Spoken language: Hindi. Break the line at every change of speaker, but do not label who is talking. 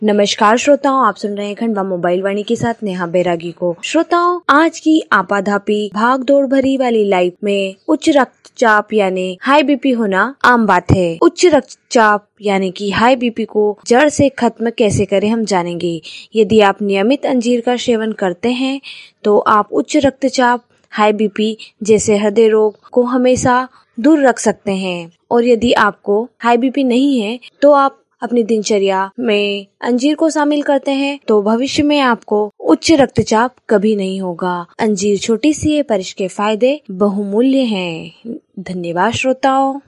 नमस्कार श्रोताओं, आप सुन रहे हैं खंडवा मोबाइल वाणी के साथ नेहा बैरागी को। श्रोताओं, आज की आपाधापी भाग दौड़ भरी वाली लाइफ में उच्च रक्तचाप यानी हाई बीपी होना आम बात है। उच्च रक्तचाप यानी कि हाई बीपी को जड़ से खत्म कैसे करें हम जानेंगे। यदि आप नियमित अंजीर का सेवन करते हैं तो आप उच्च रक्तचाप, हाई बीपी जैसे हृदय रोग को हमेशा दूर रख सकते हैं। और यदि आपको हाई बीपी नहीं है तो आप अपनी दिनचर्या में अंजीर को शामिल करते हैं तो भविष्य में आपको उच्च रक्तचाप कभी नहीं होगा। अंजीर छोटी सी है पर इसके फायदे बहुमूल्य हैं। धन्यवाद श्रोताओं।